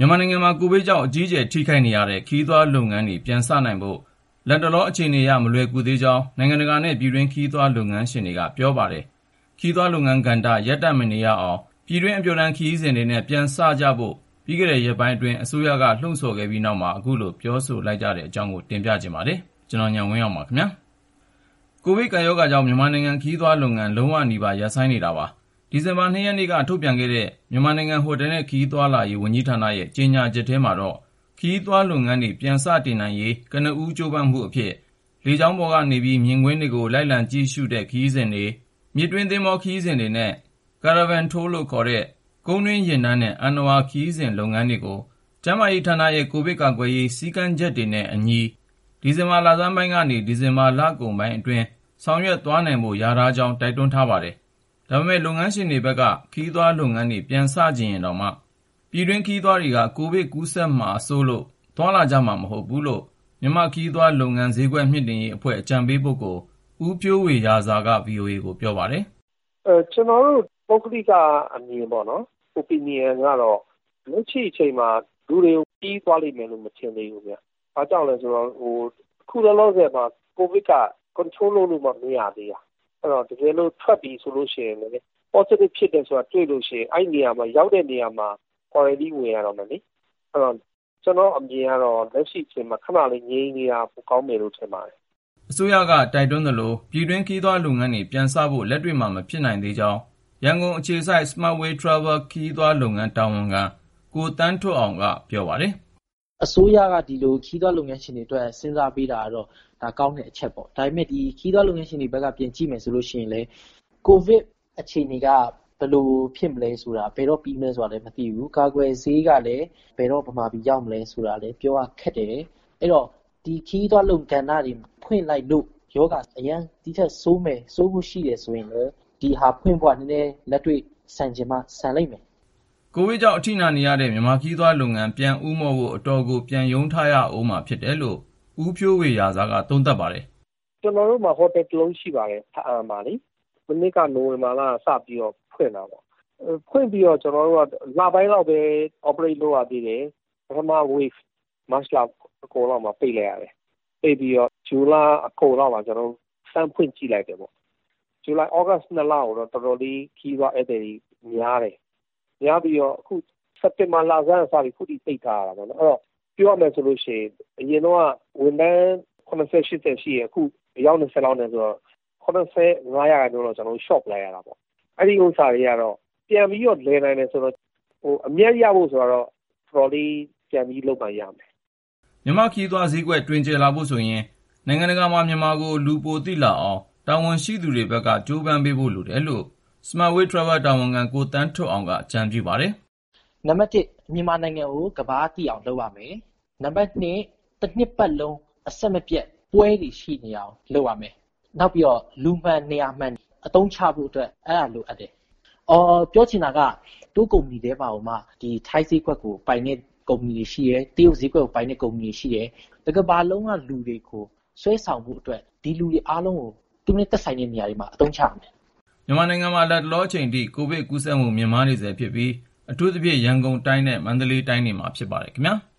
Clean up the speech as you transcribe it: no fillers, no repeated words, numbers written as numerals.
မြန်မာနိုင်ငံမှာကိုဗစ်ကြောင့်အကြီးအကျယ်ထိခိုက်နေရတဲ့ခရီးသွားလုပ်ငန်းတွေပြန်စနိုင်ဖို့လတ်တလောအခြေအနေအရမလွယ်ကူသေးကြောင်းနိုင်ငံတကာနဲ့ပြည်တွင်းခရီးသွားလုပ်ငန်းရှင်တွေကပြောပါတယ်။ခရီးသွားလုပ်ငန်းကဏ္ဍရပ်တန့်မနေရအောင်ပြည်တွင်းအပျော်တမ်းခရီးစဉ်တွေနဲ့ပြန်စကြဖို့ပြီးခဲ့တဲ့ရက်ပိုင်းအတွင်းအစိုးရကလှုံ့ဆော်ခဲ့ပြီးနောက်မှာအခုလိုပြောဆိုလိုက်ကြတဲ့အကြောင်းကိုတင်ပြချင်ပါတယ်။ကျွန်တော်ညံဝင်းအောင်ပါခင်ဗျာ။ကိုဗစ်ကပ်ရောဂါကြောင့်မြန်မာနိုင်ငံခရီးသွားလုပ်ငန်းလုံးဝနီးပါးရပ်ဆိုင်းနေတာပါ။ဒီဇင်ဘာ 2 ရက်နေ့ကထုတ်ပြန်ခဲ့တဲ့မြန်မာနိုင်ငံဟိုတယ်နဲ့ခရီးသွားလာရေးဝန်ကြီးဌာနရဲ့ကြေညာချက်ထဲမှာတော့ခရီးသွားလုပ်ငန်းတွေပြန်စတင်နိုင်ရေးကနဦးကြိုးပမ်းမှုအဖြစ်လေကြောင်းပေါ်ကနေပြီးမြင်ကွင်းတွေကိုလိုက်လံကြည့်ရှုတဲ့ခရီးစဉ်တွေမြစ်တွင်းသင်္ဘောခရီးစဉ်တွေနဲ့ Caravan Tour လို့ခေါ်တဲ့ကုန်းတွင်းယာဉ်တန်းနဲ့အဏ္ဏဝါခရီးစဉ်လုပ်ငန်းတွေကိုကျန်းမာရေးဌာနရဲ့ကိုဗစ်ကာကွယ်ရေးစည်းကမ်းချက်တွေနဲ့အညီဒီဇင်ဘာလဆန်းပိုင်းကနေဒီဇင်ဘာလကုန်ပိုင်းအတွင်းဆောင်ရွက်သွားနိုင်ဖို့လျာထားကြောင်းတိုက်တွန်းထားပါတယ်။ဒါပေမဲ့လုပ်ငန်းရှင်တွေဘက်ကခရီးသွားလုပ်ငန်းတွေပြန်စကြရင်တောင်မှပြည်တွင်းခရီးသွားတွေကကိုဗစ်ကူးစက်မှာစိုးလို့သွားလာကြမှာမဟုတ်ဘူးလို့မြန်မာခရီးသွားလုပ်ငန်းဈေးကွက်မြင့်တင်ရေးအဖွဲ့အကြံပေးပုဂ္ဂိုလ်ဦးဖြိုးဝေရာဇာက VOA ကိုပြောပါတယ်။ကျွန်တော်တို့ပုဂ္ဂလိကအမြင်ပေါ့နော် opinion ကတော့လက်ရှိအချိန်မှာလူတွေပြီးသွားလိမ့်မယ်လို့မထင်သေးဘူးဗျ။ဘာကြောင့်လဲဆိုတော့ခုလောလောဆယ်မှာကိုဗစ်က control လုပ်လို့မရသေးတာ။အဲ့တော့တကယ်လို့ထွက်ပြီဆိုလို့ရှိရင်လည်း positive ဖြစ်တယ်ဆိုတာတွေ့လို့ရှိရင်အဲ့နေရာမှာရောက်တဲ့နေရာမှာ quarantine ဝင်ရတော့မယ်လေ။အဲ့တော့ကျွန်တော်အမြင်ကတော့လက်ရှိအချိန်မှာခဏလေးငြိမ်နေတာပိုကောင်းမယ်လို့ထင်ပါတယ်။အစိုးရကတိုက်တွန်းသလိုပြည်တွင်းခရီးသွားလုပ်ငန်းတွေပြန်စဖို့လက်တွေ့မှာမဖြစ်နိုင်သေးကြောင်းရန်ကုန်အခြေစိုက် Smartway Travel ခရီးသွားလုပ်ငန်းတာဝန်ခံကိုတန်းထွဋ်အောင်ကပြောပါတယ်။အစိုးရကဒီလိုခရီးသွားလုပ်ငန်းရှင်တွေအတွက်စဉ်းစားပေးတာကတော့ဒါကောင်းတဲ့အချက်ပေါ့။ဒါပေမဲ့ဒီခရီးသွားလုပ်ငန်းရှင်တွေဘက်ကပြန်ကြည့်မယ်ဆိုလို့ရှိရင်လေကိုဗစ်အခြေအနေကဘယ်လိုဖြစ်မလဲဆိုတာဘယ်တော့ပြီးမလဲဆိုတာလည်းမသိဘူး။ကာကွယ်ဆေးကလည်းဘယ်တော့ဗမာပြည်ရောက်မလဲဆိုတာလည်းပြောရခက်တယ်။အဲ့တော့ဒီခရီးသွားလုပ်ငန်းတွေဖွင့်လိုက်လို့ယောဂအရန်ဒီထက်ဆိုးဖို့ရှိတယ်ဆိုရင်လည်းဒီဟာဖွင့်ဖို့နည်းနည်းလက်တွေ့ဆန်ချင်မှဆန်လိုက်မယ်။ကိုဗစ်ကြောင့်အထိနာနေရတဲ့မြန်မာခရီးသွားလုပ်ငန်းပြန်ဦးမော့ဖို့အတော်ကိုပြန်ယုံထားရအောင်မှာဖြစ်တယ်လို့ဦးဖြိုးဝေရာဇာကသုံးသပ်ပါတယ်။ကျွန်တော်တို့မှာဟိုတယ်တစ်လုံးရှိပါတယ်ဖအံပါလေ။ဒီနေ့ကနိုဝင်ဘာလစပြီးတော့ဖွင့်တာပေါ့။ဖွင့်ပြီးတော့ကျွန်တော်တို့ကလပိုင်းလောက်ပဲ operate လုပ်ရသေးတယ်။ပထမ wave March လောက်အကုန်လောက်မှာပိတ်လိုက်ရတယ်။ပိတ်ပြီးတော့ဇူလိုင်အကုန်လောက်မှာကျွန်တော်တို့စမ်းဖွင့်ကြည့်လိုက်တယ်ပေါ့။ဇူလိုင်ဩဂတ်2လကိုတော့တော်တော်လေးခီးသွားဧည့်သည်များတယ်။များပြီးတော့အခုစက်တင်ဘာလဆန်းစပြီးခုထိပိတ်ထားရတာပေါ့နော်။အဲ့တော့ပြောရမယ်ဆိုလို့ရှိရင်အရင်တော့ဝန်ထမ်း80-80ရှိရအခုအယောက်20လောက်နဲ့ဆိုတော့85ရာခိုင်နှုန်းတော့ကျွန်တော်တို့ shop လိုက်ရတာပေါ့။အဲ့ဒီဥစ္စာတွေကတော့ပြန်ပြီးတော့လဲနိုင်တယ်ဆိုတော့အမြတ်ရဖို့ဆိုတော့တော်တော်လေးပြန်ပြီးလုပ်မှရမယ်။မြန်မာခရီးသွားဈေးကွက်တွင်ကျယ်လာဖို့ဆိုရင်နိုင်ငံတကာမှာမြန်မာကိုလူပိုသိလာအောင်တာဝန်ရှိသူတွေဘက်ကကြိုးပမ်းပေးဖို့လိုတယ်လို့ Smartway Travel တာဝန်ခံကိုတန်းထွဋ်အောင်ကအကြံပြုပါတယ်။နံပါတ်1မြန်မာနိုင်ငံကိုကမ္ဘာသိအောင်လုပ်ရမယ်။နံပါတ်2တစ်နှစ်ပတ်လုံးအဆက်မပြတ်ပွဲတွေရှိနေအောင်လုပ်ရမယ်။နောက်ပြီးတော့လူမှန်နေရာမှန်အသုံးချဖို့အတွက်အဲ့ဒါလိုအပ်တယ်။ပြောချင်တာကတိုးကုမ္ပဏီတွေပါအောင်မှဒီထိုင်းဈေးကွက်ကိုပိုင်တဲ့ကုမ္ပဏီတွေရှိတယ်။တရုတ်ဈေးကွက်ကိုပိုင်တဲ့ကုမ္ပဏီတွေရှိတယ်။တကဘာလုံးကလူတွေကိုဆွဲဆောင်ဖို့အတွက်ဒီလူတွေအားလုံးကိုသူနဲ့သက်ဆိုင်တဲ့နေရာတွေမှာအသုံးချရမယ်။မြန်မာနိုင်ငံမှာလက်တလောအချိန်ထိကိုဗစ်ကူးစက်မှုမြင့်မားနေဆဲဖြစ်ပြီးအထူးသဖြင့်ရန်ကုန်တိုင်းနဲ့မန္တလေးတိုင်းတွေမှာဖြစ်ပါတယ်ခင်ဗျာ။